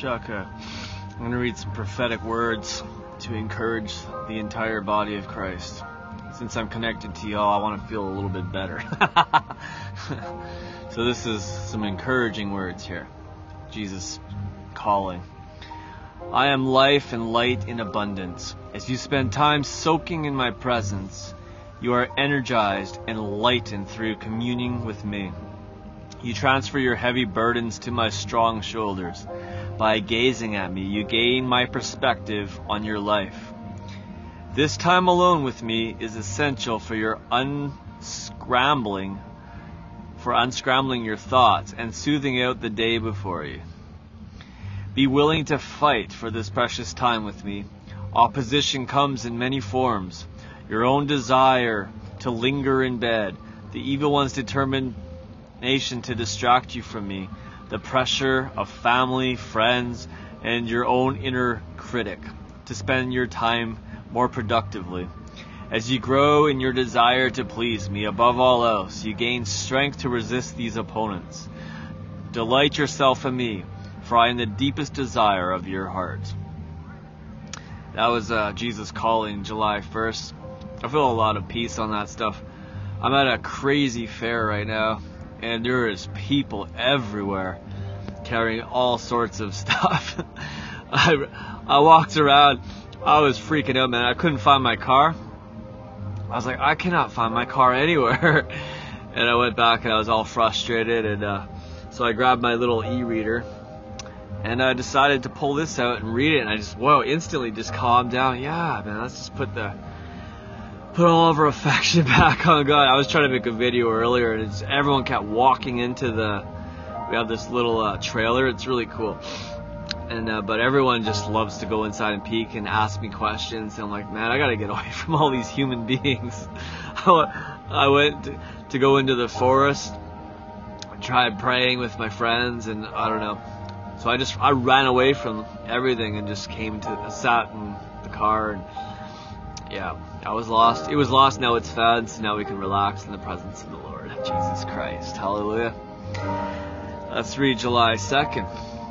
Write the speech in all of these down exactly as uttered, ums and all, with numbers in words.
Shaka. I'm going to read some prophetic words to encourage the entire body of Christ. Since I'm connected to y'all, I want to feel a little bit better. So this is some encouraging words here. Jesus calling. I am life and light in abundance. As you spend time soaking in my presence, you are energized and lightened through communing with me. You transfer your heavy burdens to my strong shoulders. By gazing at me, you gain my perspective on your life. This time alone with me is essential for your unscrambling, for unscrambling your thoughts and soothing out the day before you. Be willing to fight for this precious time with me. Opposition comes in many forms. Your own desire to linger in bed, the evil one's determination to distract you from me, the pressure of family, friends, and your own inner critic to spend your time more productively. As you grow in your desire to please me above all else, you gain strength to resist these opponents. Delight yourself in me, for I am the deepest desire of your heart. That was uh, Jesus calling, July first. I feel a lot of peace on that stuff. I'm at a crazy fair right now, and there is people everywhere carrying all sorts of stuff. I, I walked around, I was freaking out, man. I couldn't find my car. I was like, I cannot find my car anywhere. And I went back and I was all frustrated, and uh, so I grabbed my little e-reader and I decided to pull this out and read it, and I just, whoa, instantly just calmed down. Yeah, man, let's just put the put all of our affection back on God. I was trying to make a video earlier, and it's, everyone kept walking into the, we have this little uh, trailer. It's really cool. And uh, but everyone just loves to go inside and peek and ask me questions. And I'm like, man, I got to get away from all these human beings. I went to, to go into the forest. I tried praying with my friends, and I don't know. So I just, I ran away from everything and just came to, sat in the car, and yeah, I was lost. It was lost, now it's found, so now we can relax in the presence of the Lord Jesus Christ. Hallelujah. Let's read July second.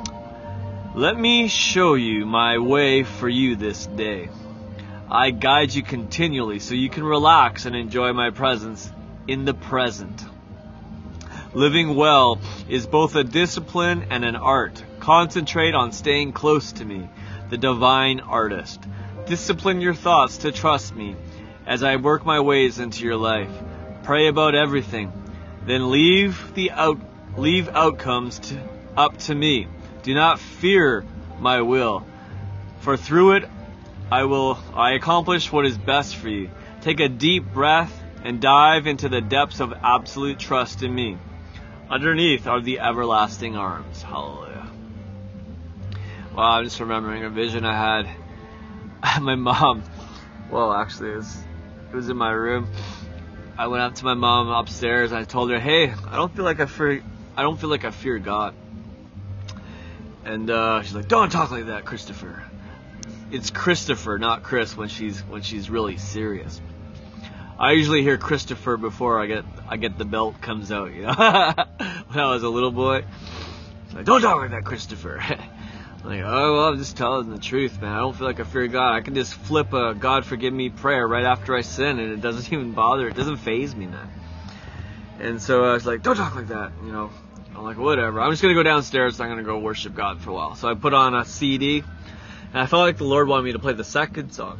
Let me show you my way for you this day. I guide you continually so you can relax and enjoy my presence in the present. Living well is both a discipline and an art. Concentrate on staying close to me, the divine artist. Discipline your thoughts to trust me as I work my ways into your life. Pray about everything. Then leave the out leave outcomes to, up to me. Do not fear my will, for through it I will I accomplish what is best for you. Take a deep breath and dive into the depths of absolute trust in me. Underneath are the everlasting arms. Hallelujah. Wow, I'm just remembering a vision I had. My mom, well, actually, it was, it was in my room. I went up to my mom upstairs and I told her, hey, I don't feel like I fear, I don't feel like I fear God. And uh, she's like, don't talk like that, Christopher. It's Christopher, not Chris, when she's when she's really serious. I usually hear Christopher before I get I get the belt comes out, you know. When I was a little boy, she's like, don't talk like that, Christopher. I'm like, oh well, I'm just telling the truth, man. I don't feel like I fear God. I can just flip a God forgive me prayer right after I sin, and it doesn't even bother. It doesn't faze me, man. And so I was like, don't talk like that, you know. I'm like, whatever. I'm just going to go downstairs and I'm going to go worship God for a while. So I put on a C D, and I felt like the Lord wanted me to play the second song.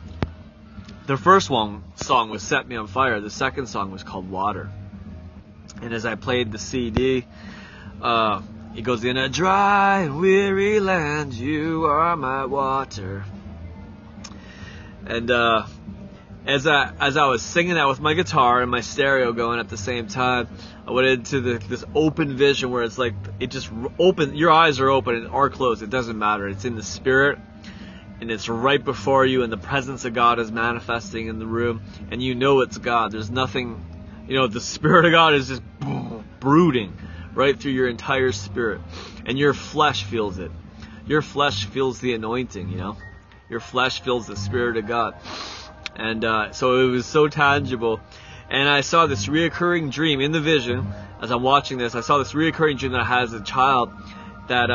The first one song was Set Me on Fire. The second song was called Water. And as I played the C D, uh, it goes, in a dry and weary land, you are my water. And uh, as I as I was singing that with my guitar and my stereo going at the same time, I went into the, this open vision where it's like, it just open, your eyes are open or closed, it doesn't matter. It's in the spirit, and it's right before you, and the presence of God is manifesting in the room, and you know it's God. There's nothing, you know, the Spirit of God is just brooding right through your entire spirit, and your flesh feels it. Your flesh feels the anointing, you know. Your flesh feels the Spirit of God. And uh, so it was so tangible. And I saw this reoccurring dream in the vision. As I'm watching this, I saw this reoccurring dream that I had as a child, that uh,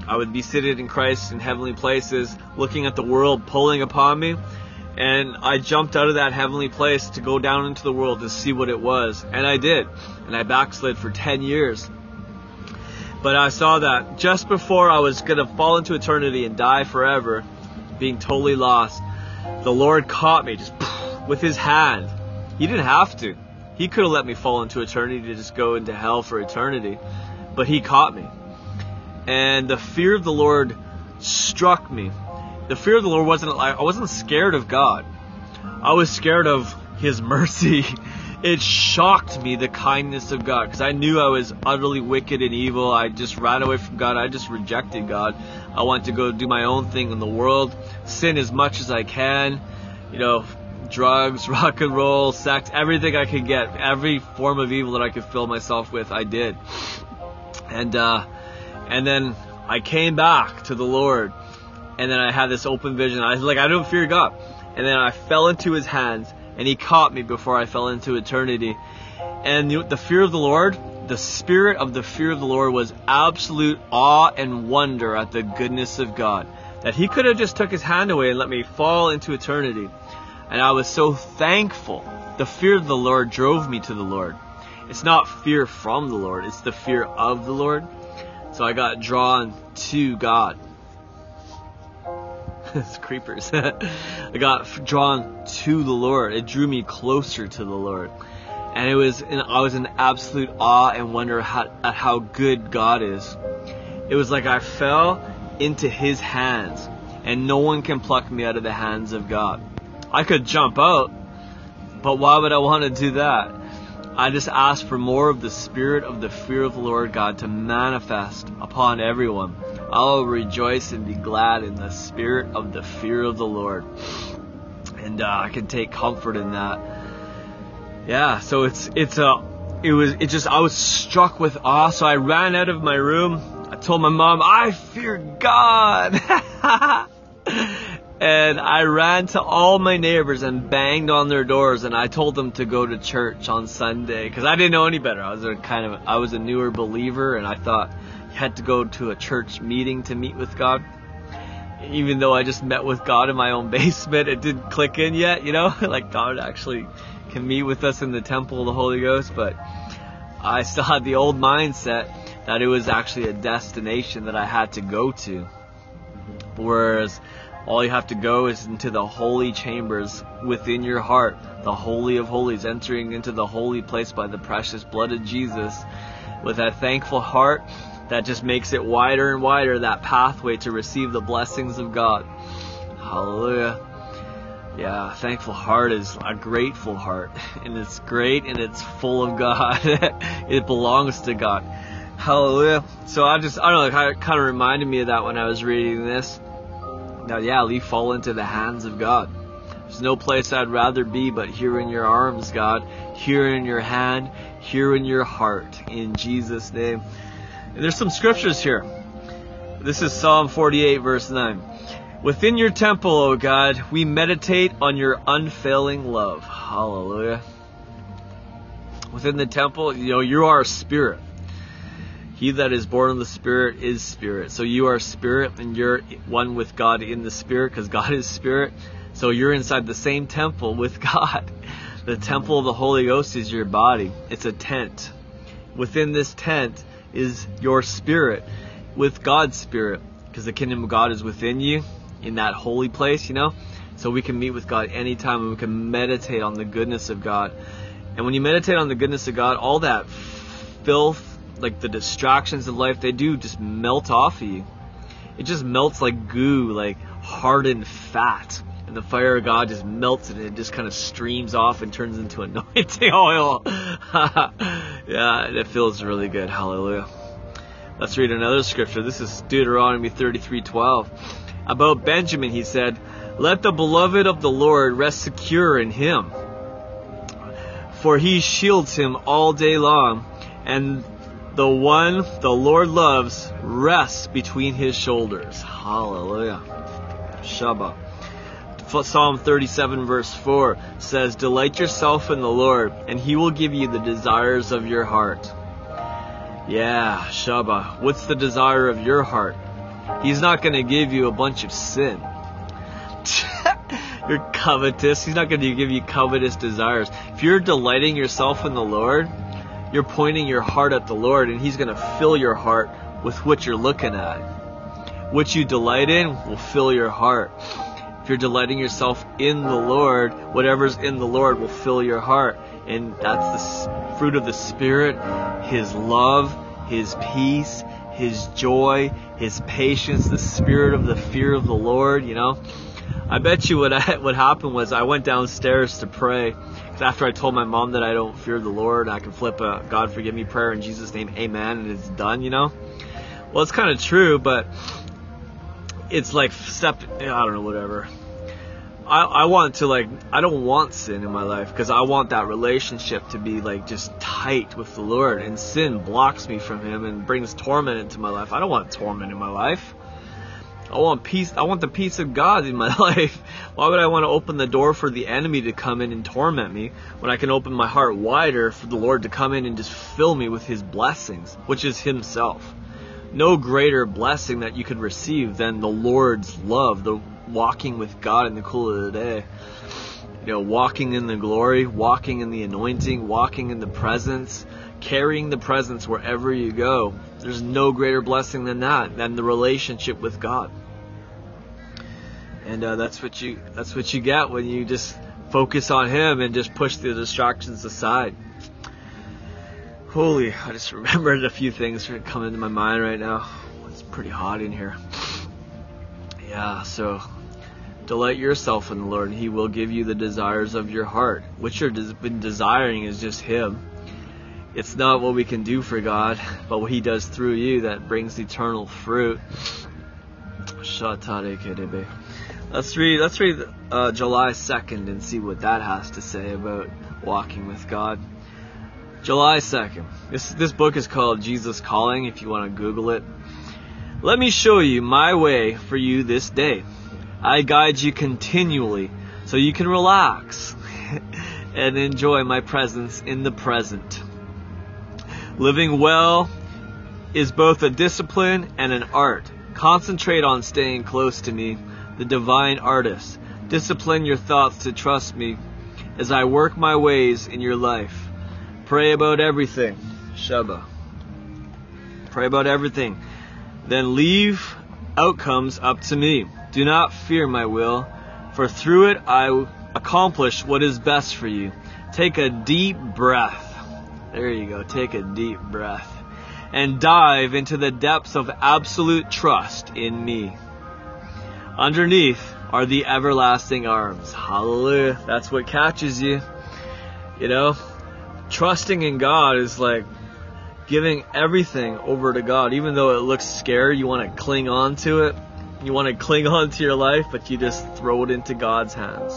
I would be seated in Christ in heavenly places, looking at the world pulling upon me. And I jumped out of that heavenly place to go down into the world to see what it was. And I did. And I backslid for ten years. But I saw that just before I was going to fall into eternity and die forever, being totally lost, the Lord caught me just with his hand. He didn't have to. He could have let me fall into eternity to just go into hell for eternity. But he caught me. And the fear of the Lord struck me. The fear of the Lord wasn't, I wasn't scared of God. I was scared of his mercy. It shocked me, the kindness of God, because I knew I was utterly wicked and evil. I just ran away from God. I just rejected God. I wanted to go do my own thing in the world, sin as much as I can, you know, drugs, rock and roll, sex, everything I could get, every form of evil that I could fill myself with, I did. And, uh, and then I came back to the Lord, and then I had this open vision. I was like, I don't fear God. And then I fell into his hands, and he caught me before I fell into eternity. And the fear of the Lord, the spirit of the fear of the Lord was absolute awe and wonder at the goodness of God. That he could have just took his hand away and let me fall into eternity. And I was so thankful. The fear of the Lord drove me to the Lord. It's not fear from the Lord, it's the fear of the Lord. So I got drawn to God. It's creepers. I got drawn to the Lord. It drew me closer to the Lord. And it was, in, I was in absolute awe and wonder how, at how good God is. It was like I fell into his hands, and no one can pluck me out of the hands of God. I could jump out, but why would I want to do that? I just asked for more of the spirit of the fear of the Lord God to manifest upon everyone. I'll rejoice and be glad in the spirit of the fear of the Lord. And uh, I can take comfort in that. Yeah, so it's it's a uh, it was it just I was struck with awe. So I ran out of my room. I told my mom, I fear God. And I ran to all my neighbors and banged on their doors, and I told them to go to church on Sunday because I didn't know any better. I was a kind of I was a newer believer, and I thought you had to go to a church meeting to meet with God. Even though I just met with God in my own basement, it didn't click in yet, you know, like God actually can meet with us in the temple of the Holy Ghost. But I still had the old mindset that it was actually a destination that I had to go to, whereas all you have to go is into the holy chambers within your heart, the Holy of Holies, entering into the holy place by the precious blood of Jesus with a thankful heart that just makes it wider and wider, that pathway to receive the blessings of God. Hallelujah. Yeah, a thankful heart is a grateful heart, and it's great and it's full of God. It belongs to God. Hallelujah. So I just, I don't know, it kind of reminded me of that when I was reading this. Now, yeah, we fall into the hands of God. There's no place I'd rather be but here in your arms, God. Here in your hand, here in your heart. In Jesus' name. And there's some scriptures here. This is Psalm forty-eight, verse nine. Within your temple, O God, we meditate on your unfailing love. Hallelujah. Within the temple, you know, you are a spirit. He that is born of the Spirit is spirit. So you are spirit, and you're one with God in the Spirit, because God is spirit. So you're inside the same temple with God. The temple of the Holy Ghost is your body. It's a tent. Within this tent is your spirit with God's Spirit, because the kingdom of God is within you in that holy place, you know. So we can meet with God anytime, and we can meditate on the goodness of God. And when you meditate on the goodness of God, all that filth, like the distractions of life, they do just melt off of you. It just melts like goo, like hardened fat. And the fire of God just melts it, and it just kind of streams off and turns into anointing oil. Yeah, it feels really good. Hallelujah. Let's read another scripture. This is Deuteronomy thirty-three twelve. About Benjamin, he said, let the beloved of the Lord rest secure in him, for he shields him all day long, and the one the Lord loves rests between his shoulders. Hallelujah. Shabbat. Psalm thirty-seven verse four says, delight yourself in the Lord, and he will give you the desires of your heart. Yeah, Shabbat. What's the desire of your heart? He's not going to give you a bunch of sin. You're covetous. He's not going to give you covetous desires. If you're delighting yourself in the Lord, you're pointing your heart at the Lord, and He's going to fill your heart with what you're looking at. What you delight in will fill your heart. If you're delighting yourself in the Lord, whatever's in the Lord will fill your heart. And that's the fruit of the Spirit, His love, His peace, His joy, His patience, the spirit of the fear of the Lord, you know. I bet you what I, what happened was I went downstairs to pray. Because after I told my mom that I don't fear the Lord, I can flip a God forgive me prayer in Jesus' name, amen, and it's done, you know. Well, it's kind of true, but it's like step, I don't know, whatever. I, I want to like, I don't want sin in my life because I want that relationship to be like just tight with the Lord, and sin blocks me from Him and brings torment into my life. I don't want torment in my life. I want peace. I want the peace of God in my life. Why would I want to open the door for the enemy to come in and torment me when I can open my heart wider for the Lord to come in and just fill me with His blessings, which is Himself. No greater blessing that you could receive than the Lord's love, the walking with God in the cool of the day. You know, walking in the glory, walking in the anointing, walking in the presence, carrying the presence wherever you go. There's no greater blessing than that, than the relationship with God. And uh, that's what you that's what you get when you just focus on Him and just push the distractions aside. Holy, I just remembered a few things that come into my mind right now. It's pretty hot in here. Yeah, so delight yourself in the Lord, and He will give you the desires of your heart. What you've been desiring is just Him. It's not what we can do for God, but what He does through you that brings eternal fruit. Let's read, let's read uh, July second and see what that has to say about walking with God. July second. This, this book is called Jesus Calling, if you want to Google it. Let me show you my way for you this day. I guide you continually so you can relax and enjoy my presence in the present. Living well is both a discipline and an art. Concentrate on staying close to me, the divine artist. Discipline your thoughts to trust me as I work my ways in your life. Pray about everything. Sheba. Pray about everything. Then leave outcomes up to me. Do not fear my will, for through it I accomplish what is best for you. Take a deep breath. There you go. Take a deep breath. And dive into the depths of absolute trust in me. Underneath are the everlasting arms. Hallelujah. That's what catches you. You know, trusting in God is like giving everything over to God. Even though it looks scary, you want to cling on to it. You want to cling on to your life, but you just throw it into God's hands.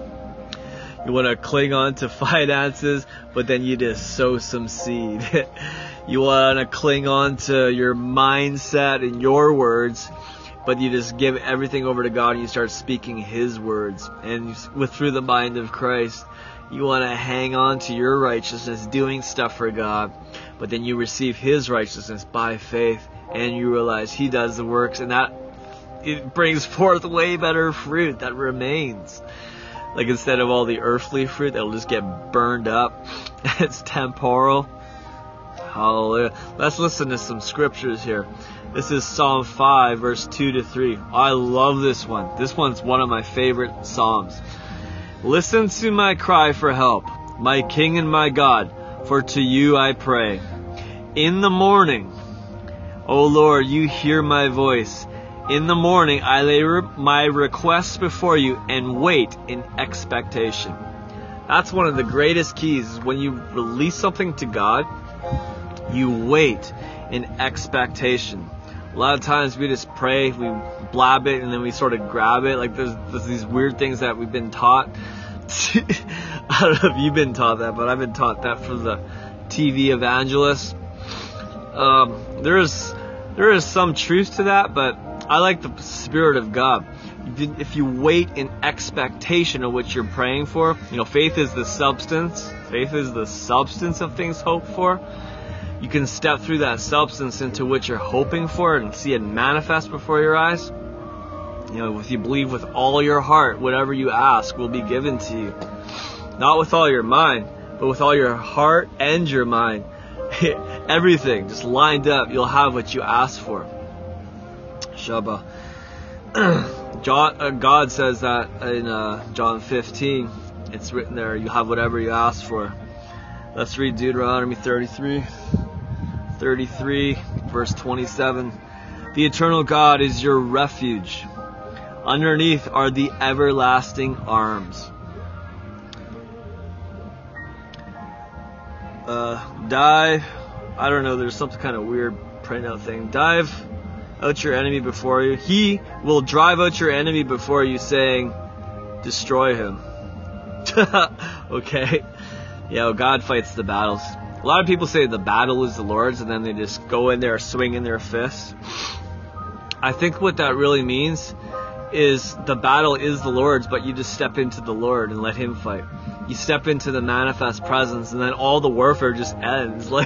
You want to cling on to finances, but then you just sow some seed. You want to cling on to your mindset and your words, but you just give everything over to God and you start speaking His words. And with through the mind of Christ, you want to hang on to your righteousness, doing stuff for God, but then you receive His righteousness by faith, and you realize He does the works, and that it brings forth way better fruit that remains. Like instead of all the earthly fruit that'll just get burned up, it's temporal. Hallelujah. Let's listen to some scriptures here. This is Psalm five, verse two to three. I love this one. This one's one of my favorite Psalms. Listen to my cry for help, my King and my God, for to you I pray. In the morning, O Lord, you hear my voice. In the morning, I lay re- my requests before you and wait in expectation. That's one of the greatest keys, is when you release something to God, you wait in expectation. A lot of times we just pray, we blab it, and then we sort of grab it. Like there's, there's these weird things that we've been taught. I don't know if you've been taught that, but I've been taught that from the T V evangelists. Um, there is there is some truth to that, but I like the Spirit of God. If you wait in expectation of what you're praying for, you know, faith is the substance. Faith is the substance of things hoped for. you can step through that substance into which you're hoping for and see it manifest before your eyes. You know, if you believe with all your heart, whatever you ask will be given to you. Not with all your mind, but with all your heart and your mind. Everything just lined up, you'll have what you ask for. Shabbat. John, uh, God says that in uh, John fifteen. It's written there, you have whatever you ask for. Let's read Deuteronomy thirty-three. thirty-three, verse twenty-seven. The eternal God is your refuge. Underneath are the everlasting arms. Uh, dive, I don't know, there's some kind of weird printout thing. Dive out your enemy before you. He will drive out your enemy before you, saying, destroy him. Okay. Yeah, well, God fights the battles. A lot of people say the battle is the Lord's, and then they just go in there swinging their fists. I think what that really means is the battle is the Lord's, but you just step into the Lord and let him fight. You step into the manifest presence, and then all the warfare just ends. Like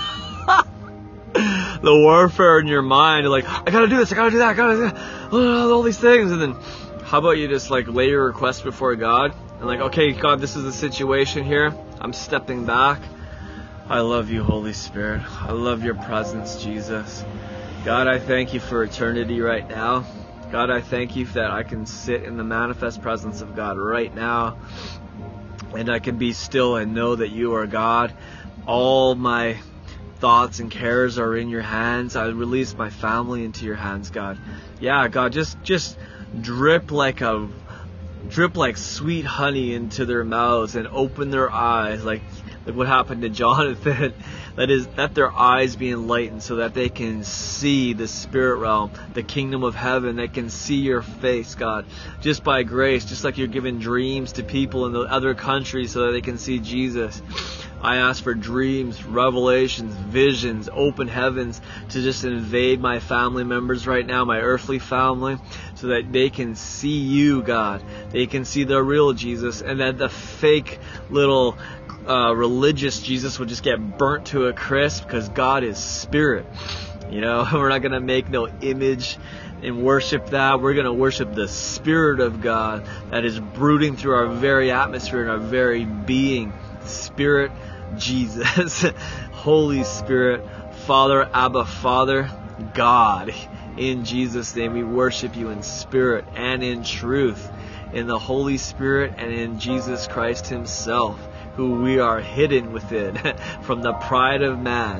the warfare in your mind, like, I gotta do this, I gotta do that, I gotta do that, all these things. And then how about you just like lay your request before God and like, okay, God, this is the situation here. I'm stepping back. I love you, Holy Spirit. I love your presence, Jesus. God, I thank you for eternity right now. God, I thank you that I can sit in the manifest presence of God right now, and I can be still and know that you are God. All my thoughts and cares are in your hands. I release my family into your hands, God. Yeah, God, just just drip like a drip like sweet honey into their mouths and open their eyes, like like what happened to Jonathan. That is, that their eyes be enlightened so that they can see the spirit realm, the kingdom of heaven. They can see your face, God, just by grace, just like you're giving dreams to people in the other countries so that they can see Jesus. I ask for dreams, revelations, visions, open heavens to just invade my family members right now, my earthly family, so that they can see you, God. They can see the real Jesus, and that the fake little uh, religious Jesus will just get burnt to a crisp, because God is spirit. You know, we're not going to make no image and worship that. We're going to worship the Spirit of God that is brooding through our very atmosphere and our very being. Spirit, Jesus, Holy Spirit, Father, Abba, Father, God. In Jesus' name, we worship you in spirit and in truth, in the Holy Spirit and in Jesus Christ himself, who we are hidden within from the pride of man.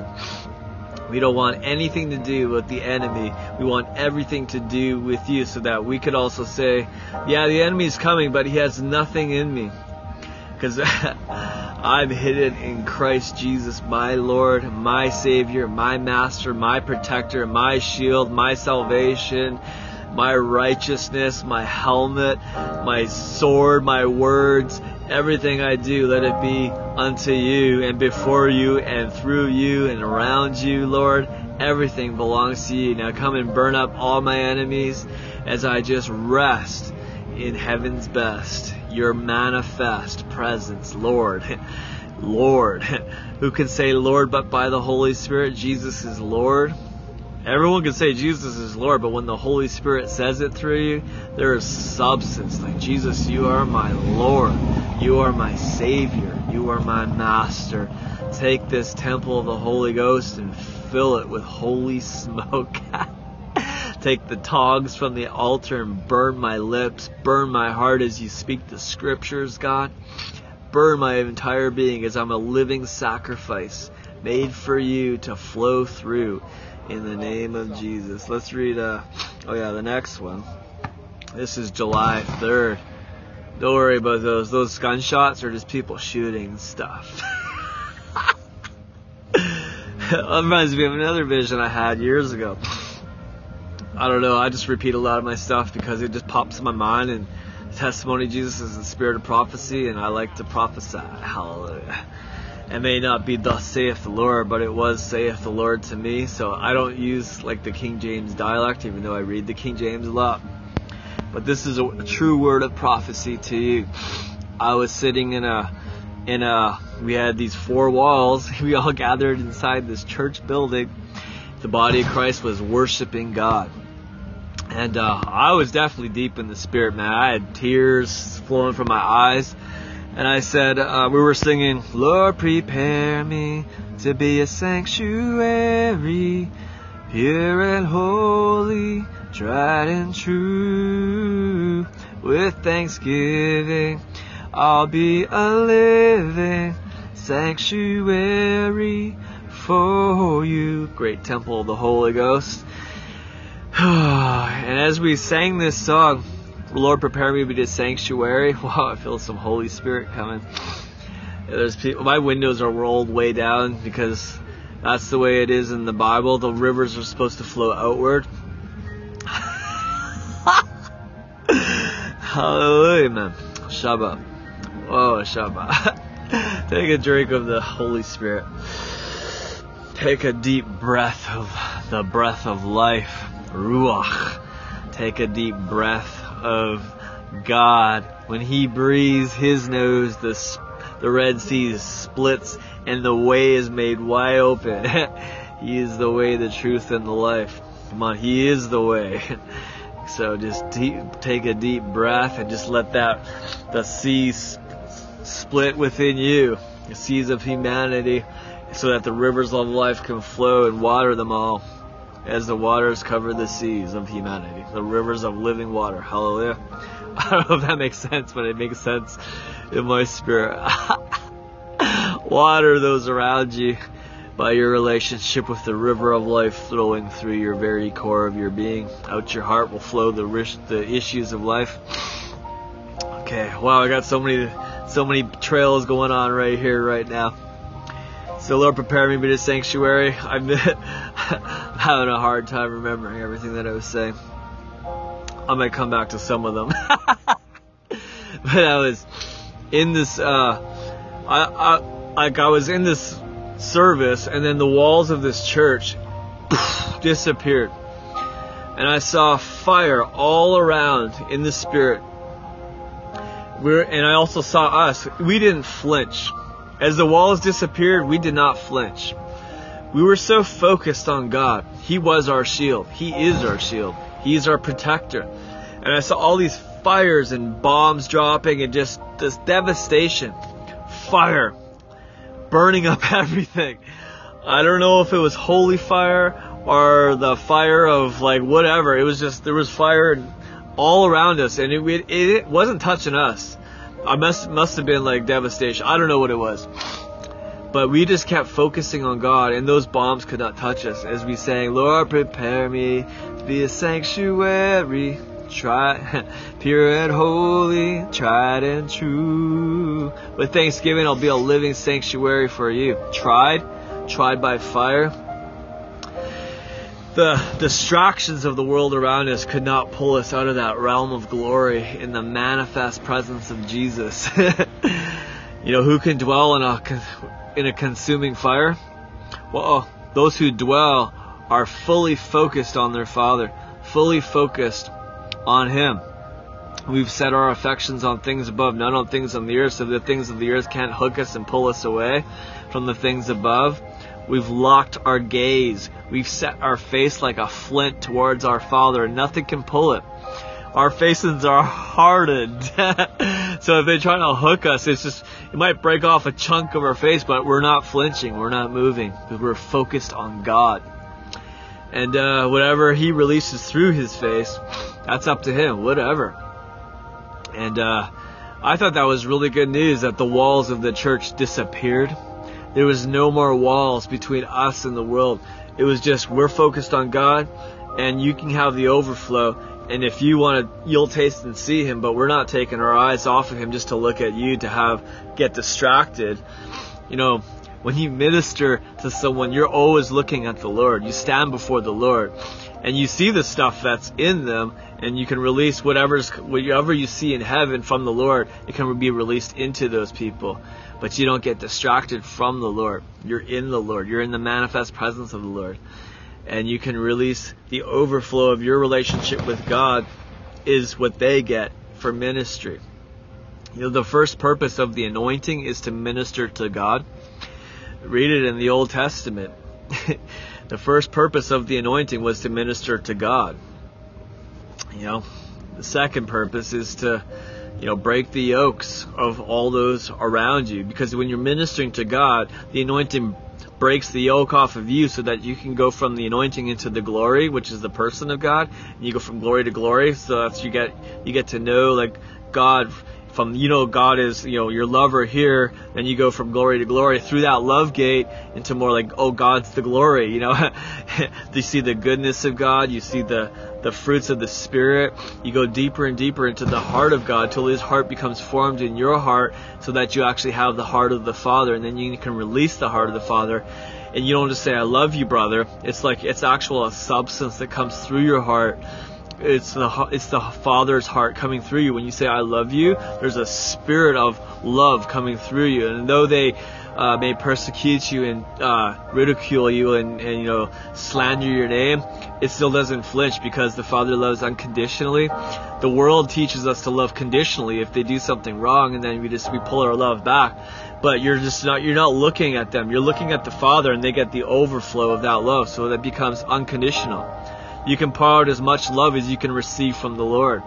We don't want anything to do with the enemy. We want everything to do with you, so that we could also say, yeah, the enemy is coming, but he has nothing in me. Because I'm hidden in Christ Jesus, my Lord, my Savior, my Master, my Protector, my shield, my salvation, my righteousness, my helmet, my sword, my words. Everything I do, let it be unto you and before you and through you and around you, Lord. Everything belongs to you. Now come and burn up all my enemies as I just rest in heaven's best, your manifest presence, Lord. Lord. Who can say Lord but by the Holy Spirit? Jesus is Lord. Everyone can say Jesus is Lord, but when the Holy Spirit says it through you, there is substance. Like, Jesus, you are my Lord. You are my Savior. You are my Master. Take this temple of the Holy Ghost and fill it with holy smoke. Take the tongs from the altar and burn my lips. Burn my heart as you speak the scriptures, God. Burn my entire being as I'm a living sacrifice made for you to flow through. In the name of Jesus. Let's read, uh, oh yeah, the next one. This is July third. Don't worry about those. Those gunshots are just people shooting stuff. That reminds me of another vision I had years ago. I don't know, I just repeat a lot of my stuff because it just pops in my mind, and the testimony of Jesus is the spirit of prophecy, and I like to prophesy. Hallelujah. It may not be thus saith the Lord, but it was saith the Lord to me. So I don't use like the King James dialect, even though I read the King James a lot. But this is a true word of prophecy to you. I was sitting in a And uh, we had these four walls. We all gathered inside this church building. The body of Christ was worshiping God. And uh, I was definitely deep in the spirit, man. I had tears flowing from my eyes. And I said, uh, we were singing, Lord, prepare me to be a sanctuary, pure and holy, tried and true. With thanksgiving, I'll be a living sanctuary for you. Great temple of the Holy Ghost. And as we sang this song, Lord, prepare me to be a sanctuary. Wow, I feel some Holy Spirit coming. There's people, my windows are rolled way down because that's the way it is in the Bible. The rivers are supposed to flow outward. Hallelujah, man. Shabbat. Oh, Shabbat. Take a drink of the Holy Spirit. Take a deep breath of the breath of life. Ruach. Take a deep breath of God. When He breathes His nose, the, the Red Sea splits and the way is made wide open. He is the way, the truth, and the life. Come on, He is the way. So just deep, take a deep breath and just let that, the seas split within you, the seas of humanity, so that the rivers of life can flow and water them all as the waters cover the seas of humanity, the rivers of living water. Hallelujah. I don't know if that makes sense, but it makes sense in my spirit. Water those around you by your relationship with the river of life flowing through your very core of your being. Out your heart will flow the rish, the issues of life. Okay, wow, I got so many so many trails going on right here, right now. So Lord, prepare me to be a sanctuary. I'm having a hard time remembering everything that I was saying. I might come back to some of them. But I was in this, uh, I, I, like I was in this service, and then the walls of this church disappeared. And I saw fire all around in the spirit. We're, and I also saw us. We didn't flinch. As the walls disappeared, we did not flinch. We were so focused on God. He was our shield. He is our shield. He is our protector. And I saw all these fires and bombs dropping and just this devastation. Fire. Burning up everything. I don't know if it was holy fire or the fire of like whatever. It was just, there was fire all around us, and it, it, it wasn't touching us. I must must have been like devastation. I don't know what it was. But we just kept focusing on God, and those bombs could not touch us as we sang, Lord, prepare me to be a sanctuary, try, pure and holy, tried and true. With thanksgiving, I'll be a living sanctuary for you. Tried, tried by fire. The distractions of the world around us could not pull us out of that realm of glory in the manifest presence of Jesus. You know, who can dwell in a in a consuming fire? Well, those who dwell are fully focused on their Father, fully focused on Him. We've set our affections on things above, not on things on the earth, so the things of the earth can't hook us and pull us away from the things above. We've locked our gaze. We've set our face like a flint towards our Father, and nothing can pull it. Our faces are hardened. So if they try to hook us, it's just, it might break off a chunk of our face, but we're not flinching. We're not moving because we're focused on God. And uh, whatever He releases through His face, that's up to Him, whatever. And uh, I thought that was really good news that the walls of the church disappeared. There was no more walls between us and the world. It was just, we're focused on God, and you can have the overflow. And if you want to, you'll taste and see Him, but we're not taking our eyes off of Him just to look at you, to have, get distracted. You know, when you minister to someone, you're always looking at the Lord. You stand before the Lord, and you see the stuff that's in them, and you can release whatever's, whatever you see in heaven from the Lord, it can be released into those people. But you don't get distracted from the Lord. You're in the Lord. You're in the manifest presence of the Lord. And you can release the overflow of your relationship with God is what they get for ministry. You know, the first purpose of the anointing is to minister to God. Read it in the Old Testament. The first purpose of the anointing was to minister to God. You know, the second purpose is to, you know, break the yokes of all those around you. Because when you're ministering to God, the anointing breaks the yoke off of you so that you can go from the anointing into the glory, which is the person of God. And you go from glory to glory. So that's you get you get to know like God from, you know, God is, you know, your lover here. Then you go from glory to glory through that love gate into more like, oh, God's the glory, you know. You see the goodness of God. You see the the fruits of the Spirit. You go deeper and deeper into the heart of God till His heart becomes formed in your heart so that you actually have the heart of the Father, and then you can release the heart of the Father. And you don't just say, I love you, brother. It's like, it's actual a substance that comes through your heart. It's the it's the Father's heart coming through you. When you say, I love you, there's a spirit of love coming through you. And though they uh, may persecute you and uh, ridicule you and, and, you know, slander your name, it still doesn't flinch because the Father loves unconditionally. The world teaches us to love conditionally if they do something wrong, and then we just we pull our love back. But you're just not you're not looking at them. You're looking at the Father, and they get the overflow of that love, so that becomes unconditional. You can pour out as much love as you can receive from the Lord.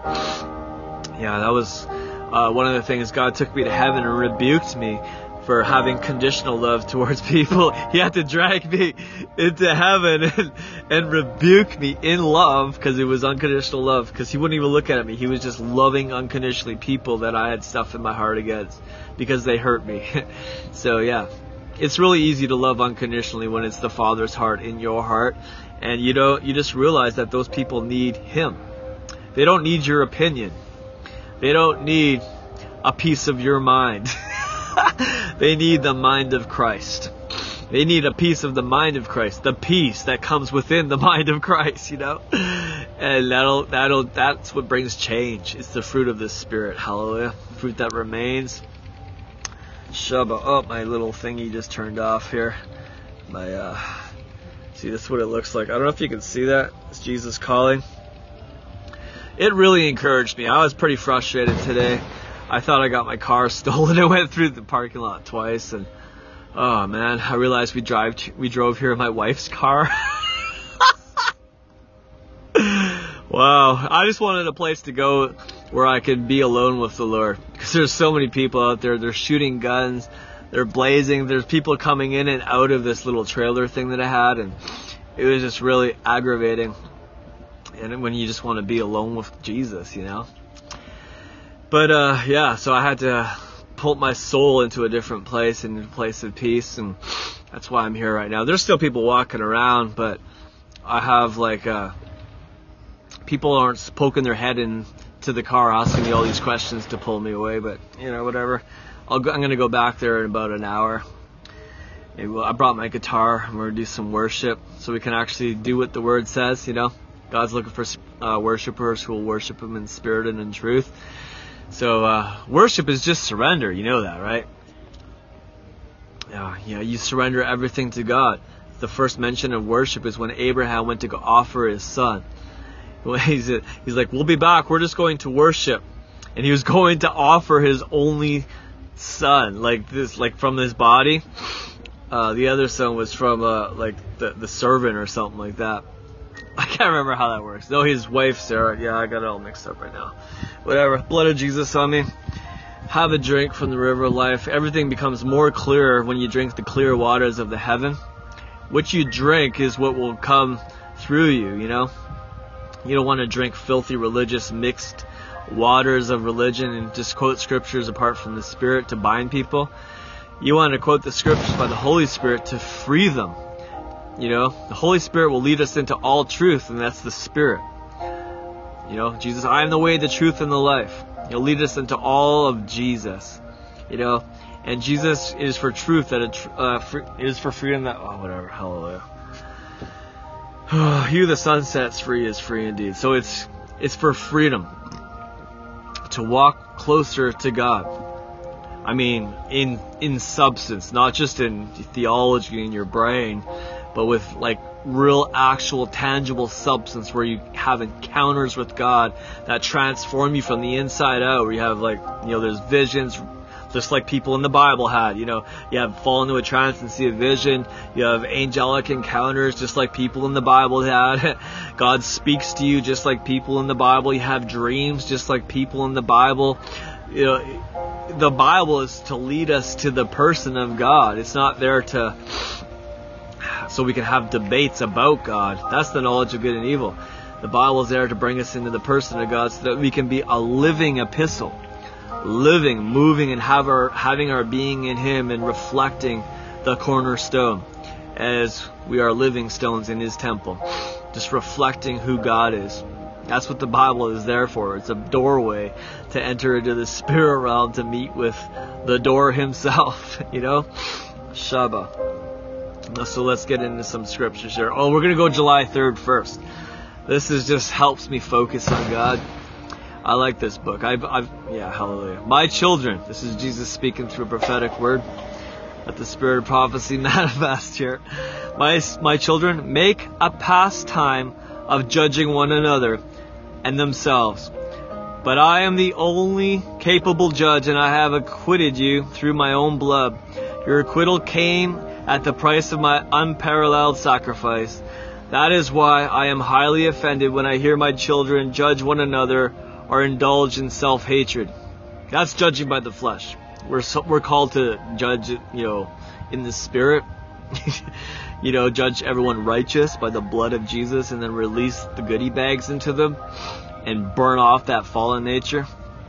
Yeah, that was uh, one of the things. God took me to heaven and rebuked me for having conditional love towards people. He had to drag me into heaven and, and rebuke me in love because it was unconditional love. Because He wouldn't even look at me. He was just loving unconditionally people that I had stuff in my heart against because they hurt me. So yeah, it's really easy to love unconditionally when it's the Father's heart in your heart. And you don't, you just realize that those people need Him. They don't need your opinion. They don't need a piece of your mind. They need the mind of Christ. They need a piece of the mind of Christ, the peace that comes within the mind of Christ, you know. And that'll, that'll, that's what brings change. It's the fruit of the Spirit. Hallelujah. Fruit that remains. Shabbat. Oh, my little thingy just turned off here. My, uh, see, this is what it looks like. I don't know if you can see that. It's Jesus calling. It really encouraged me. I was pretty frustrated today. I thought I got my car stolen. I went through the parking lot twice, and oh man, I realized we drive we drove here in my wife's car. Wow, I just wanted a place to go where I could be alone with the Lord, because there's so many people out there. They're shooting guns. They're blazing. There's people coming in and out of this little trailer thing that I had, and it was just really aggravating. And when you just want to be alone with Jesus, you know. But uh, yeah, so I had to pull my soul into a different place, into a place of peace, and that's why I'm here right now. There's still people walking around, but I have like uh, people aren't poking their head into the car asking me all these questions to pull me away. But you know, whatever. I'll go, I'm going to go back there in about an hour. Maybe I brought my guitar. I'm going to do some worship so we can actually do what the Word says, you know. God's looking for uh, worshipers who will worship Him in spirit and in truth. So uh, worship is just surrender. You know that, right? Yeah, yeah, you surrender everything to God. The first mention of worship is when Abraham went to go offer his son. He's, he's like, we'll be back. We're just going to worship. And he was going to offer his only son, like this, like from his body. Uh, the other son was from uh, like the, the servant or something like that. I can't remember how that works. No, his wife, Sarah. Yeah, I got it all mixed up right now. Whatever. Blood of Jesus on me. Have a drink from the river of life. Everything becomes more clear when you drink the clear waters of the heaven. What you drink is what will come through you, you know. You don't want to drink filthy religious mixed waters of religion and just quote scriptures apart from the Spirit to bind people. You want to quote the scriptures by the Holy Spirit to free them. You know, the Holy Spirit will lead us into all truth, and that's the Spirit. You know, Jesus, I am the way, the truth, and the life. He'll lead us into all of Jesus. You know, and Jesus is for truth, that it uh, free, is for freedom, that, oh, whatever, hallelujah. He who the sun sets free is free indeed. So it's it's for freedom. To walk closer to God. I mean, in in substance, not just in theology in your brain, but with like real, actual, tangible substance where you have encounters with God that transform you from the inside out, where you have like, you know, there's visions, just like people in the Bible had, you know, you have fall into a trance and see a vision, you have angelic encounters just like people in the Bible had, God speaks to you just like people in the Bible, you have dreams just like people in the Bible. You know, the Bible is to lead us to the person of God. It's not there to, so we can have debates about God. That's the knowledge of good and evil. The Bible is there to bring us into the person of God so that we can be a living epistle. Living, moving, and have our, having our being in Him and reflecting the cornerstone as we are living stones in His temple. Just reflecting who God is. That's what the Bible is there for. It's a doorway to enter into the spirit realm to meet with the door Himself, you know? Shabbat. So let's get into some scriptures here. Oh, we're going to go July third first. This is just helps me focus on God. I like this book. I've, I've, yeah, hallelujah. My children, this is Jesus speaking through a prophetic word. Let the spirit of prophecy manifest here. My, my children, make a pastime of judging one another and themselves. But I am the only capable judge, and I have acquitted you through my own blood. Your acquittal came at the price of my unparalleled sacrifice. That is why I am highly offended when I hear my children judge one another or indulge in self-hatred. That's judging by the flesh. We're so, we're called to judge, you know, in the spirit. You know, judge everyone righteous by the blood of Jesus, and then release the goodie bags into them and burn off that fallen nature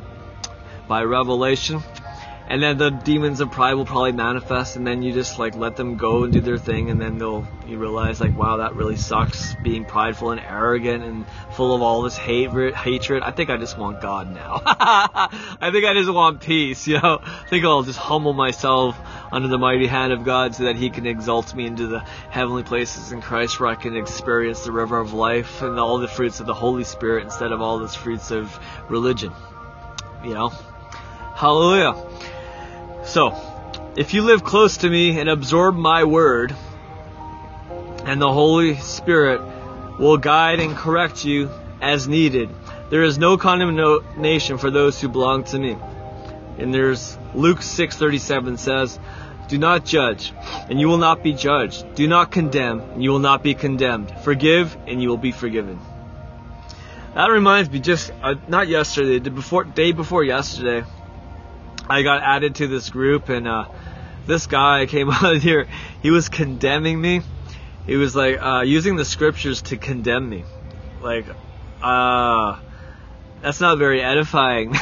by revelation. And then the demons of pride will probably manifest, and then you just like let them go and do their thing, and then they'll you realize like, wow, that really sucks, being prideful and arrogant and full of all this hate, hatred. I think I just want God now. I think I just want peace, you know. I think I'll just humble myself under the mighty hand of God so that He can exalt me into the heavenly places in Christ, where I can experience the river of life and all the fruits of the Holy Spirit instead of all the fruits of religion. You know? Hallelujah. So, if you live close to me and absorb my word, and the Holy Spirit will guide and correct you as needed, there is no condemnation for those who belong to me. And there's Luke six thirty-seven says, do not judge, and you will not be judged. Do not condemn, and you will not be condemned. Forgive, and you will be forgiven. That reminds me, just uh, not yesterday, the before day before yesterday, I got added to this group, and uh, this guy came out here. He was condemning me. He was like uh, using the scriptures to condemn me. Like, uh, that's not very edifying.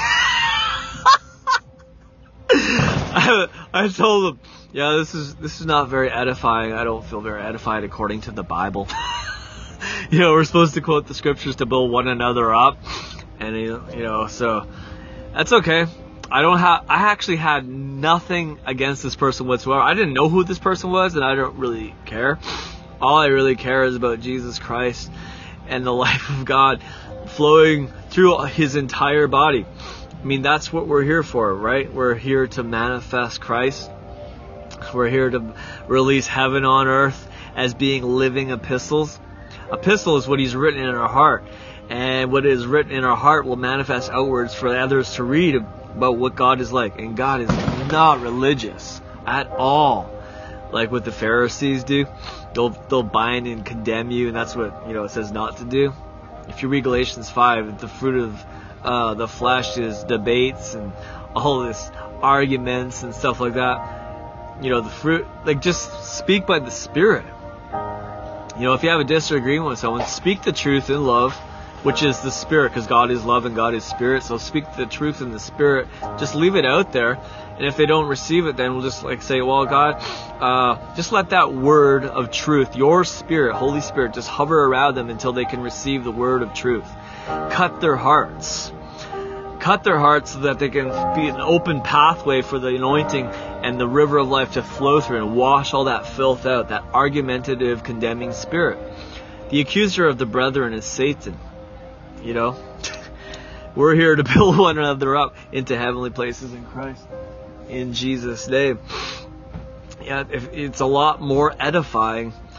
I, I told him, yeah, this is this is not very edifying. I don't feel very edified according to the Bible. You know, we're supposed to quote the scriptures to build one another up, and you know, so that's okay. I don't have. I actually had nothing against this person whatsoever. I didn't know who this person was, and I don't really care. All I really care is about Jesus Christ and the life of God flowing through His entire body. I mean, that's what we're here for, right? We're here to manifest Christ. We're here to release heaven on earth as being living epistles. Epistle is what He's written in our heart, and what is written in our heart will manifest outwards for others to read about what God is like. And God is not religious at all, like what the Pharisees do. They'll they'll bind and condemn you, and that's what, you know, it says not to do. If you read Galatians five, the fruit of uh, the flesh is debates and all this arguments and stuff like that. You know, the fruit, like, just speak by the Spirit. You know, if you have a disagreement with someone, speak the truth in love, which is the Spirit, because God is love and God is Spirit. So speak the truth in the Spirit. Just leave it out there. And if they don't receive it, then we'll just like say, well, God, uh, just let that word of truth, your Spirit, Holy Spirit, just hover around them until they can receive the word of truth. Cut their hearts. Cut their hearts so that they can be an open pathway for the anointing and the river of life to flow through and wash all that filth out, that argumentative, condemning spirit. The accuser of the brethren is Satan. You know, we're here to build one another up into heavenly places in Christ. In Jesus' name. Yeah, it's a lot more edifying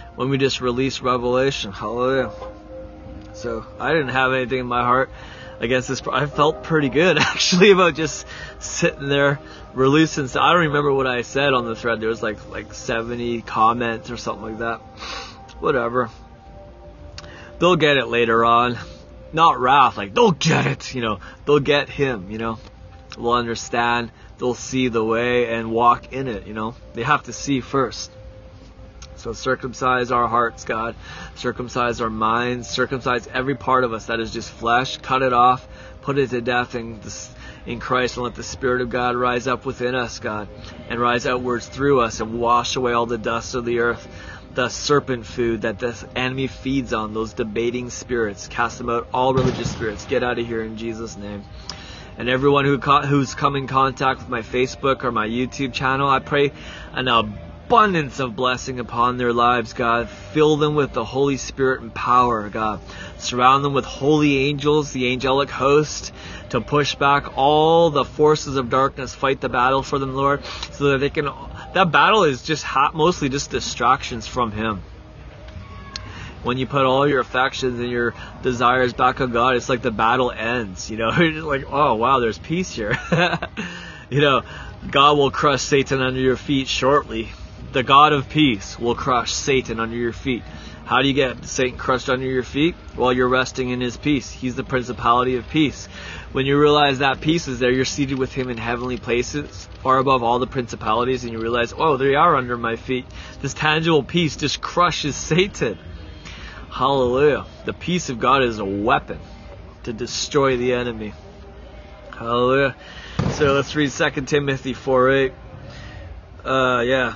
when we just release revelation. Hallelujah. So I didn't have anything in my heart against this. I felt pretty good actually about just sitting there releasing stuff. I don't remember what I said on the thread. There was like like seventy comments or something like that. Whatever. They'll get it later on. Not wrath, like they'll get it, you know. They'll get him, you know. They'll understand. They'll see the way and walk in it, you know. They have to see first. So circumcise our hearts, God. Circumcise our minds. Circumcise every part of us that is just flesh. Cut it off. Put it to death in, this, in Christ, and let the Spirit of God rise up within us, God. And rise outwards through us and wash away all the dust of the earth. The serpent food that the enemy feeds on. Those debating spirits. Cast them out. All religious spirits. Get out of here in Jesus' name. And everyone who co- who's come in contact with my Facebook or my YouTube channel, I pray an abundance of blessing upon their lives, God. Fill them with the Holy Spirit and power, God. Surround them with holy angels, the angelic host, to push back all the forces of darkness. Fight the battle for them, Lord, so that they can... That battle is just ha- mostly just distractions from Him. When you put all your affections and your desires back on God, it's like the battle ends, you know. You're just like, oh, wow, there's peace here. You know, God will crush Satan under your feet shortly. The God of peace will crush Satan under your feet. How do you get Satan crushed under your feet? Well, you're resting in His peace. He's the principality of peace. When you realize that peace is there, you're seated with Him in heavenly places, far above all the principalities, and you realize, oh, they are under my feet. This tangible peace just crushes Satan. Hallelujah. The peace of God is a weapon to destroy the enemy. Hallelujah. So let's read Second Timothy four eight. Uh, yeah.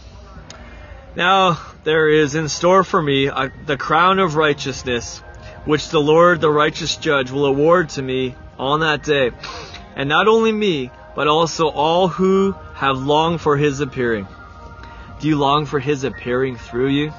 Now there is in store for me a, the crown of righteousness, which the Lord, the righteous judge, will award to me on that day. And not only me, but also all who have longed for His appearing. Do you long for His appearing through you?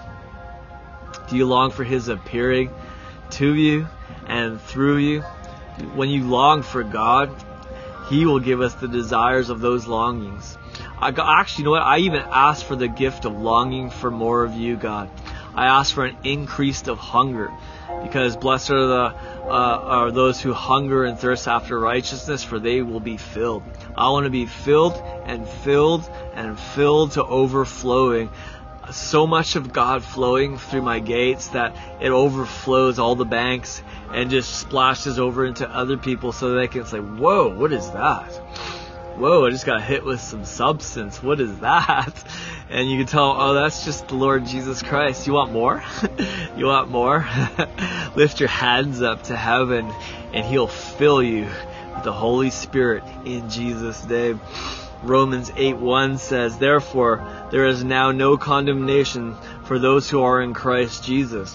Do you long for His appearing to you and through you? When you long for God, He will give us the desires of those longings. I got, actually, you know what? I even asked for the gift of longing for more of you, God. I asked for an increase of hunger, because blessed are the uh, are those who hunger and thirst after righteousness, for they will be filled. I want to be filled and filled and filled to overflowing. So much of God flowing through my gates that it overflows all the banks and just splashes over into other people, so they can say, whoa, what is that? Whoa, I just got hit with some substance. What is that? And you can tell, oh, that's just the Lord Jesus Christ. You want more? You want more? Lift your hands up to heaven and He'll fill you with the Holy Spirit in Jesus' name. Romans eight one says, therefore, there is now no condemnation for those who are in Christ Jesus.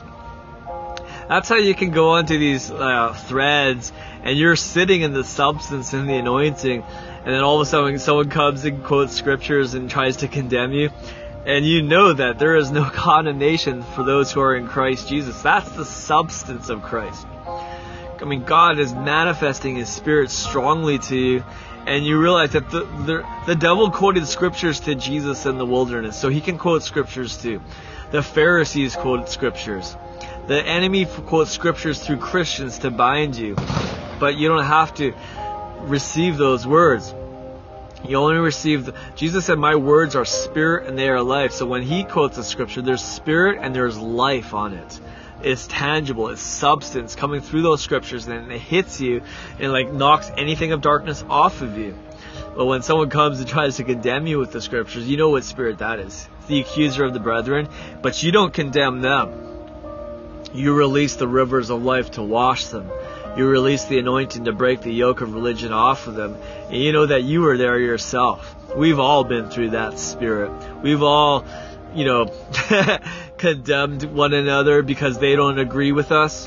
That's how you can go onto these uh, threads, and you're sitting in the substance and the anointing, and then all of a sudden someone comes and quotes scriptures and tries to condemn you, and you know that there is no condemnation for those who are in Christ Jesus. That's the substance of Christ. I mean, God is manifesting His Spirit strongly to you, and you realize that the, the the devil quoted scriptures to Jesus in the wilderness, so he can quote scriptures too. The Pharisees quoted scriptures. The enemy quotes scriptures through Christians to bind you, but you don't have to receive those words. You only receive the, Jesus said, my words are spirit and they are life. So when He quotes a scripture, there's spirit and there's life on it. It's tangible, it's substance coming through those scriptures, and it hits you and like knocks anything of darkness off of you. But when someone comes and tries to condemn you with the scriptures, you know what spirit that is. It's the accuser of the brethren, but you don't condemn them. You release the rivers of life to wash them. You release the anointing to break the yoke of religion off of them. And you know that you were there yourself. We've all been through that spirit. We've all, you know, condemned one another because they don't agree with us.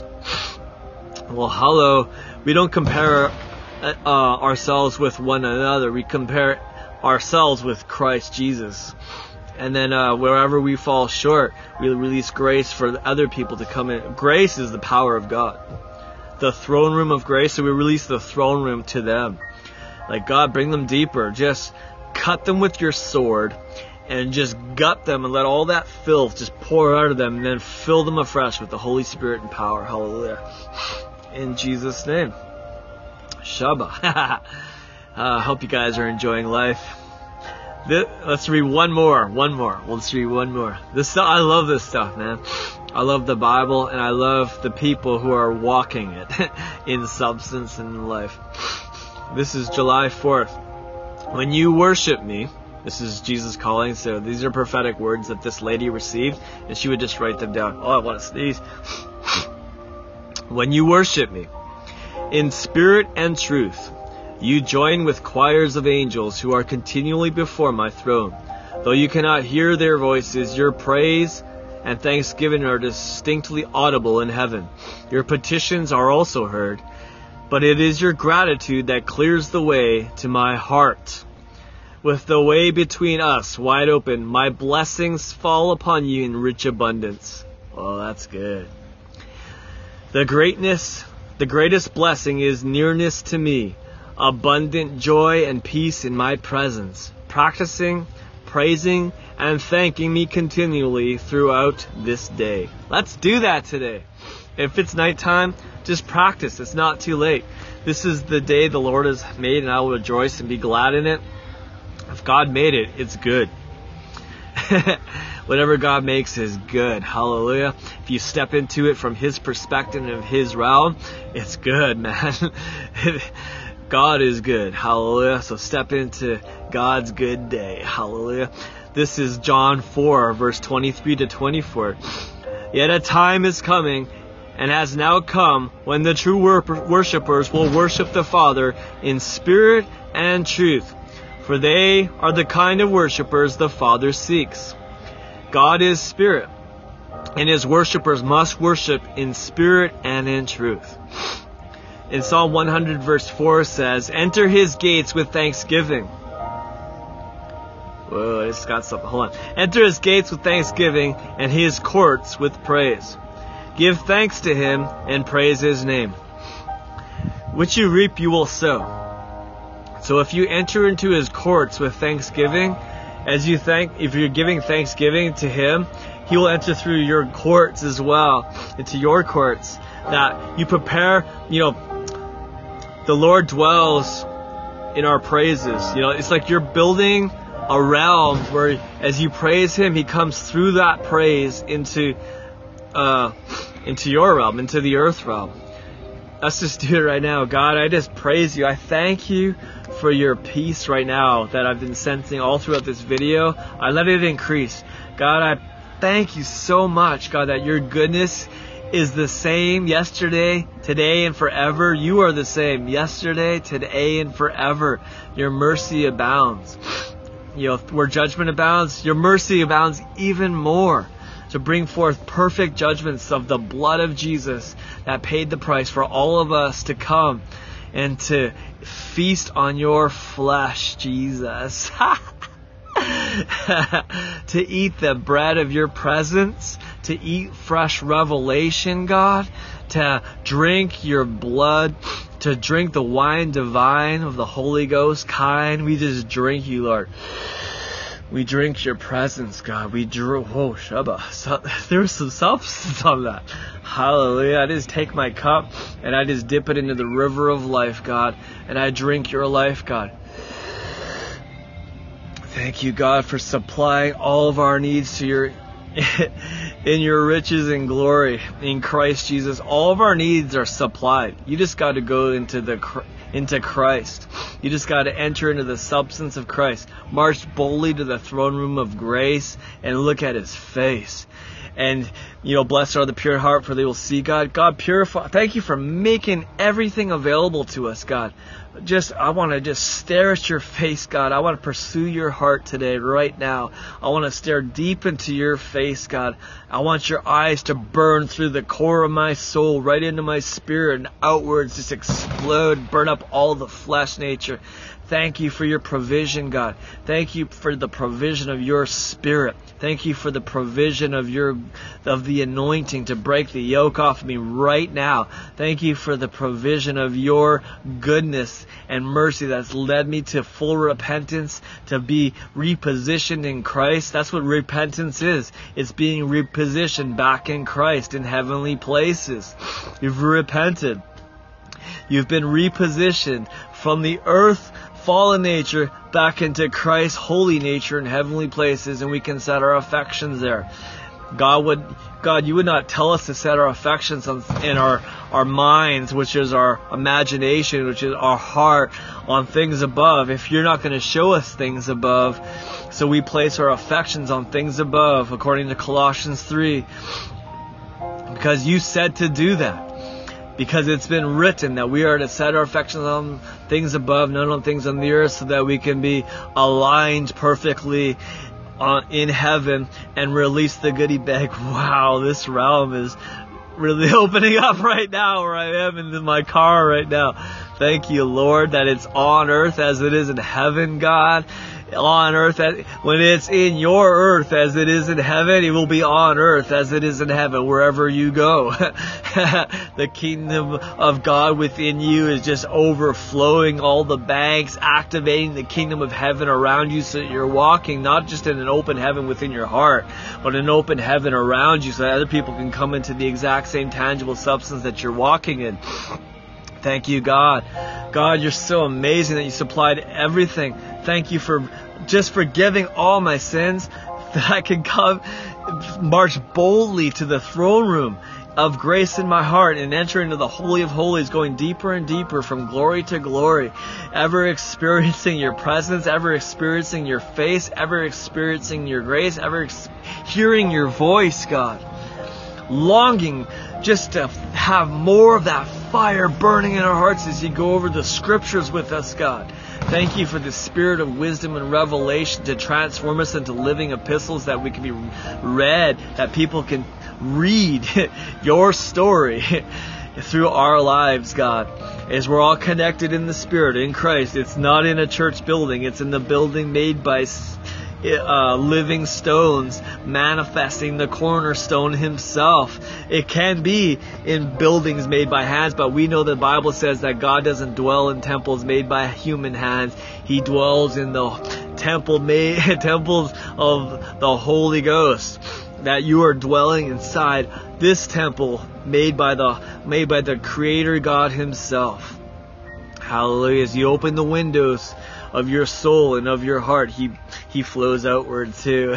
Well, hello. We don't compare uh, ourselves with one another. We compare ourselves with Christ Jesus. And then uh, wherever we fall short, we release grace for other people to come in. Grace is the power of God. The throne room of grace, so we release the throne room to them. Like, God, bring them deeper. Just cut them with your sword and just gut them and let all that filth just pour out of them, and then fill them afresh with the Holy Spirit and power. Hallelujah. In Jesus' name. Shabbat. I uh, hope you guys are enjoying life. This, let's read one more. One more. Let's read one more. This I love this stuff, man. I love the Bible, and I love the people who are walking it in substance and in life. This is July fourth. When you worship me, this is Jesus calling, so these are prophetic words that this lady received, and she would just write them down. Oh, I want to sneeze. When you worship me, in spirit and truth, you join with choirs of angels who are continually before my throne. Though you cannot hear their voices, your praise and thanksgiving are distinctly audible in heaven. Your petitions are also heard, but it is your gratitude that clears the way to my heart. With the way between us wide open, my blessings fall upon you in rich abundance. Oh, that's good. The greatness, the greatest blessing is nearness to me, abundant joy and peace in my presence, practicing, praising, and thanking me continually throughout this day. Let's do that today. If it's nighttime, just practice. It's not too late. This is the day the Lord has made, and I will rejoice and be glad in it. If God made it, it's good. Whatever God makes is good. Hallelujah. If you step into it from His perspective and His realm, it's good, man. God is good. Hallelujah. So step into God's good day. Hallelujah. This is John four, verse twenty-three to twenty-four. Yet a time is coming, and has now come, when the true worshippers will worship the Father in spirit and truth. For they are the kind of worshippers the Father seeks. God is spirit, and His worshippers must worship in spirit and in truth. In Psalm one hundred verse four says, enter His gates with thanksgiving. Whoa, I just got something. Hold on. Enter His gates with thanksgiving and His courts with praise. Give thanks to Him and praise His name. Which you reap, you will sow. So if you enter into His courts with thanksgiving, as you thank, if you're giving thanksgiving to Him, He will enter through your courts as well, into your courts. That you prepare, you know, the Lord dwells in our praises. You know, it's like you're building a realm where as you praise Him, He comes through that praise into, uh, into your realm, into the earth realm. Let's just do it right now. God, I just praise You. I thank You for Your peace right now that I've been sensing all throughout this video. I let it increase. God, I thank You so much, God, that Your goodness is the same yesterday, today, and forever. You are the same yesterday, today, and forever. Your mercy abounds. You know, where judgment abounds, Your mercy abounds even more, to bring forth perfect judgments of the blood of Jesus that paid the price for all of us to come and to feast on Your flesh, Jesus. To eat the bread of Your presence, to eat fresh revelation, God, to drink Your blood, to drink the wine divine of the Holy Ghost kind. We just drink You, Lord. We drink Your presence, God. We drew, oh, Shabbat. So, there's some substance on that. Hallelujah. I just take my cup and I just dip it into the river of life, God. And I drink Your life, God. Thank You, God, for supplying all of our needs to Your, in Your riches and glory in Christ Jesus. All of our needs are supplied. You just got to go into the into Christ. You just got to enter into the substance of Christ. March boldly to the throne room of grace and look at His face. And, you know, blessed are the pure heart, for they will see God. God, purify. Thank You for making everything available to us, God. Just, I want to just stare at Your face, God. I want to pursue Your heart today, right now. I want to stare deep into Your face, God. I want Your eyes to burn through the core of my soul, right into my spirit, and outwards just explode, burn up all the flesh nature. Thank You for Your provision, God. Thank You for the provision of Your Spirit. Thank You for the provision of Your of the anointing to break the yoke off of me right now. Thank you for the provision of your goodness and mercy that's led me to full repentance, to be repositioned in Christ. That's what repentance is. It's being repositioned back in Christ in heavenly places. You've repented. You've been repositioned from the earth, fallen nature, back into Christ's holy nature in heavenly places, and we can set our affections there. God would, God, you would not tell us to set our affections on, in our, our minds, which is our imagination, which is our heart, on things above, if you're not going to show us things above. So we place our affections on things above, according to Colossians three, because you said to do that. Because it's been written that we are to set our affections on things above, not on things on the earth, so that we can be aligned perfectly uh, in heaven and release the goodie bag. Wow, this realm is really opening up right now where I am in my car right now. Thank you, Lord, that it's on earth as it is in heaven, God. On earth, when it's in your earth as it is in heaven, it will be on earth as it is in heaven wherever you go. The kingdom of God within you is just overflowing all the banks, activating the kingdom of heaven around you, so that you're walking not just in an open heaven within your heart, but an open heaven around you, so that other people can come into the exact same tangible substance that you're walking in. Thank you, God. God, you're so amazing that you supplied everything. Thank you for just forgiving all my sins, that I can come, march boldly to the throne room of grace in my heart and enter into the Holy of Holies, going deeper and deeper from glory to glory, ever experiencing your presence, ever experiencing your face, ever experiencing your grace, ever ex- hearing your voice, God. Longing just to have more of that fire burning in our hearts as you go over the scriptures with us, God. Thank you for the spirit of wisdom and revelation to transform us into living epistles that we can be read, that people can read your story through our lives, God. As we're all connected in the Spirit, in Christ. It's not in a church building. It's in the building made by Uh, living stones, manifesting the cornerstone himself. It can be in buildings made by hands, but we know the Bible says that God doesn't dwell in temples made by human hands. He dwells in the temple made temples of the Holy Ghost. That you are dwelling inside this temple made by the made by the Creator God himself. Hallelujah. As you open the windows of your soul and of your heart, he he flows outward too.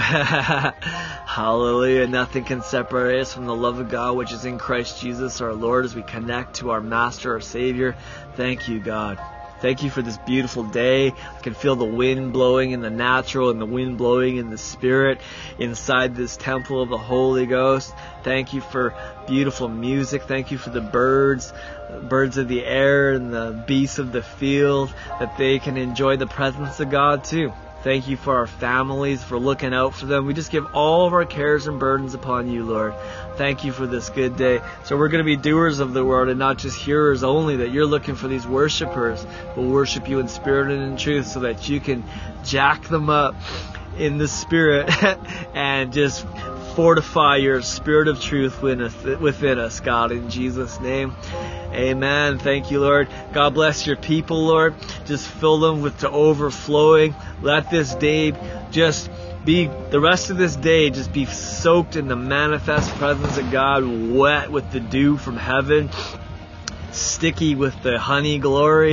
Hallelujah. Nothing can separate us from the love of God which is in Christ Jesus our Lord, as we connect to our Master, our Savior. Thank you, God. Thank you for this beautiful day. I can feel the wind blowing in the natural and the wind blowing in the spirit inside this temple of the Holy Ghost. Thank you for beautiful music. Thank you for the birds, birds of the air and the beasts of the field, that they can enjoy the presence of God too. Thank you for our families, for looking out for them. We just give all of our cares and burdens upon you, Lord. Thank you for this good day. So we're going to be doers of the word and not just hearers only, that you're looking for these worshipers who will worship you in spirit and in truth, so that you can jack them up in the spirit and just fortify your spirit of truth within us, God, in Jesus' name. Amen. Thank you, Lord. God bless your people, Lord. Just fill them with the overflowing. Let this day just be, the rest of this day, just be soaked in the manifest presence of God, wet with the dew from heaven, sticky with the honey glory.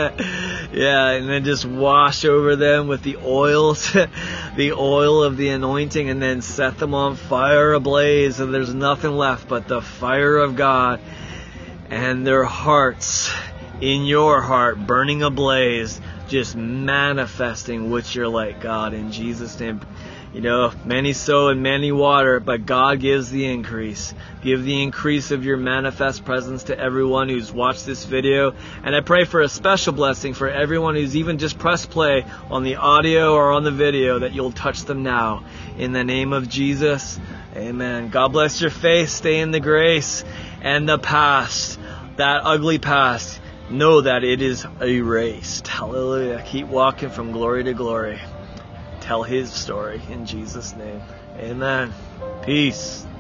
Yeah, and then just wash over them with the oils, the oil of the anointing, and then set them on fire ablaze, and there's nothing left but the fire of God, and their hearts in your heart burning ablaze, just manifesting what you're like, God, in Jesus' name. You know, many sow and many water, but God gives the increase. Give the increase of your manifest presence to everyone who's watched this video. And I pray for a special blessing for everyone who's even just pressed play on the audio or on the video, that you'll touch them now. In the name of Jesus, amen. God bless your faith. Stay in the grace. And the past, that ugly past, know that it is erased. Hallelujah. Keep walking from glory to glory. Tell his story in Jesus' name. Amen. Peace.